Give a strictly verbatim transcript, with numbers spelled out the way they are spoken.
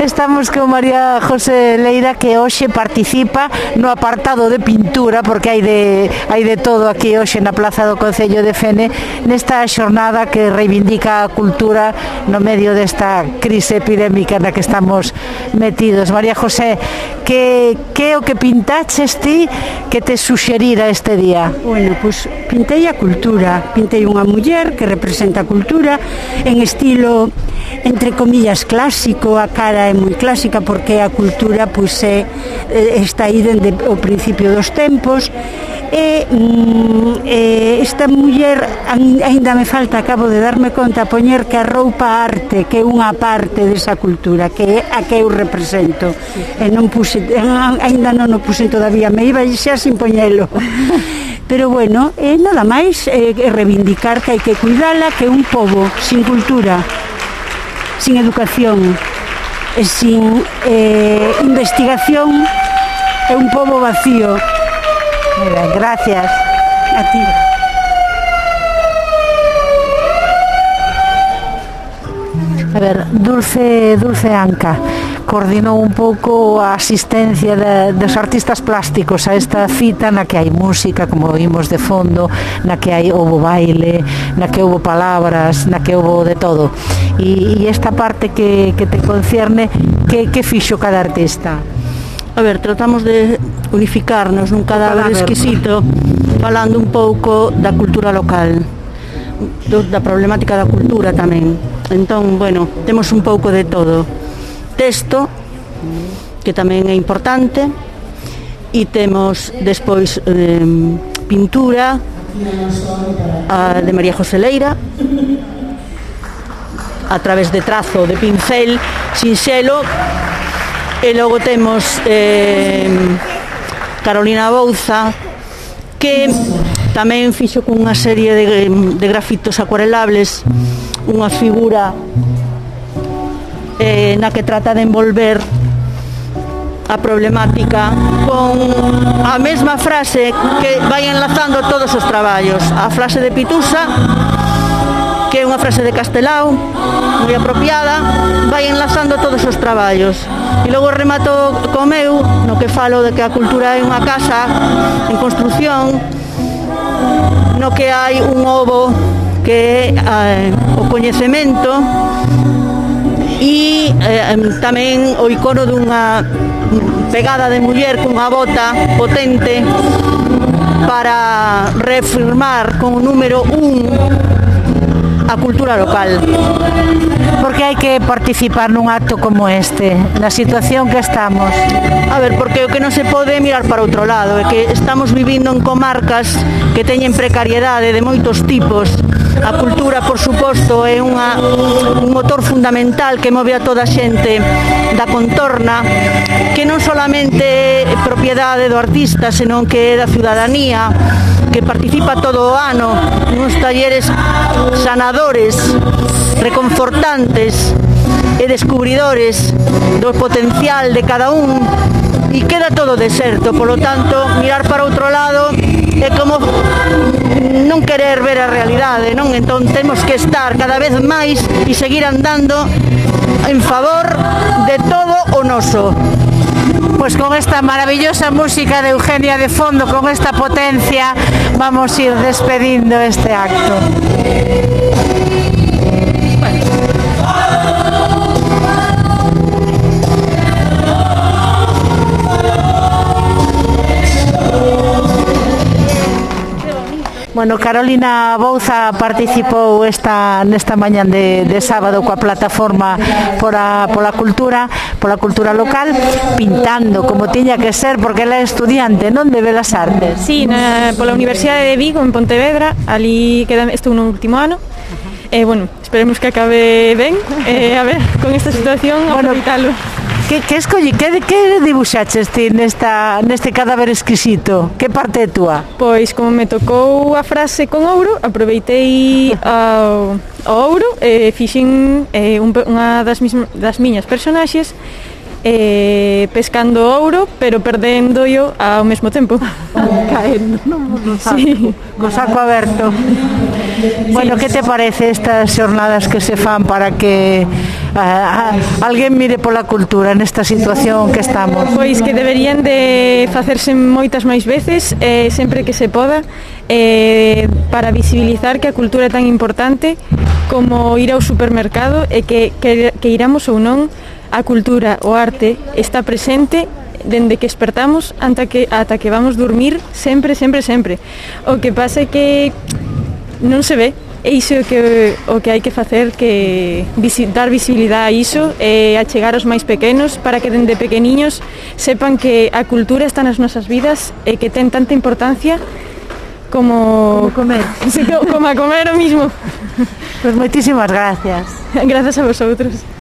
Estamos con María José Leira, que hoxe participa no apartado de pintura, porque hai de, hai de todo aquí hoxe na Plaza do Concello de Fene, nesta xornada que reivindica a cultura no medio desta crise epidémica na que estamos metidos. María José, que, que é o que pintaches ti que te suxerira este día? Bueno, pois pues, pintei a cultura, pintei unha muller que representa a cultura en estilo, entre comillas, clásico. A cara é moi clásica porque a cultura pois, é, está aí dende o principio dos tempos. E eh, esta muller, aínda me falta, acabo de darme conta, poñer que a roupa arte, que é unha parte desa cultura, que é a que eu represento. E non puse, aínda non o puse todavía, me iba xa sin poñelo. Pero bueno, eh, nada máis, eh, reivindicar que hai que cuidala, que un pobo sin cultura, sin educación e sin eh, investigación é un pobo vacío. Mira, gracias. A ti. A ver, Dulce, Dulce Anca coordinou un pouco a asistencia de, dos artistas plásticos a esta cita na que hai música, como oímos de fondo, na que hai houbo baile, na que houbo palabras, na que houbo de todo. E, e esta parte que, que te concierne, que, que fixo cada artista? A ver, tratamos de unificarnos nun cadáver exquisito, falando un pouco da cultura local, da problemática da cultura tamén. Entón, bueno, temos un pouco de todo. Texto, que tamén é importante, e temos despois eh, pintura a, de María José Leira, a través de trazo de pincel sinxelo. E logo temos eh, Carolina Bouza, que tamén fixo con unha serie de, de grafitos acuarelables unha figura eh, na que trata de envolver a problemática con a mesma frase que vai enlazando todos os traballos. A frase de Pitusa, que é unha frase de Castelao moi apropiada, vai enlazando todos os traballos. E logo remato co meu, no que falo de que a cultura é unha casa en construción, no que hai un ovo que é eh, o coñecemento, e eh, tamén o icono dunha pegada de muller cunha bota potente para reafirmar con o número un a cultura local. Porque hai que participar nun acto como este, na situación que estamos? A ver, porque o que non se pode mirar para outro lado é que estamos vivindo en comarcas que teñen precariedade de moitos tipos. A cultura, por suposto, é unha, un motor fundamental que move a toda a xente da contorna, que non solamente é propiedade do artista, senón que é da ciudadanía, que participa todo o ano nuns talleres sanadores, reconfortantes e descubridores do potencial de cada un, e queda todo deserto. Polo tanto, mirar para outro lado é como non querer ver a realidade, non? Entón temos que estar cada vez máis e seguir andando en favor de todo o noso. Pues con esta maravillosa música de Eugenia de fondo, con esta potencia, vamos a ir despedindo este acto. Bueno, Carolina Bouza participou esta nesta mañán de, de sábado coa plataforma pola, pola cultura, pola cultura local, pintando como tiña que ser, porque ela é estudiante, non, de Belas Artes. Sí, na, pola Universidade de Vigo, en Pontevedra, ali queda, estou no último ano. E, eh, bueno, esperemos que acabe ben, eh, a ver, con esta situación, bueno, aproveitalo. Que, que escolli, que, que dibuxaches ti nesta, neste cadáver exquisito? Que parte é túa? Pois, como me tocou a frase con ouro, aproveitei ao, ao ouro e fixen eh, un, unha das, mis, das miñas personaxes eh, pescando ouro, pero perdendo yo ao mesmo tempo. Caendo, non? No saco, Sí. co saco aberto. Bueno, que te parece estas xornadas que se fan para que uh, alguén mire pola cultura nesta situación que estamos? Pois que deberían de facerse moitas máis veces, eh, sempre que se poda, eh, para visibilizar que a cultura é tan importante como ir ao supermercado e que, que, que iramos ou non, a cultura, o arte, está presente dende que despertamos ata que, ata que vamos dormir, sempre, sempre, sempre. O que pasa é que non se ve, e iso é que, o que hai que facer, que visi, dar visibilidade a iso e achegar aos máis pequenos para que dende pequeniños sepan que a cultura está nas nosas vidas e que ten tanta importancia como, Como comer. Sí, como a comer o mismo. Pues moitísimas gracias. Grazas a vosotros.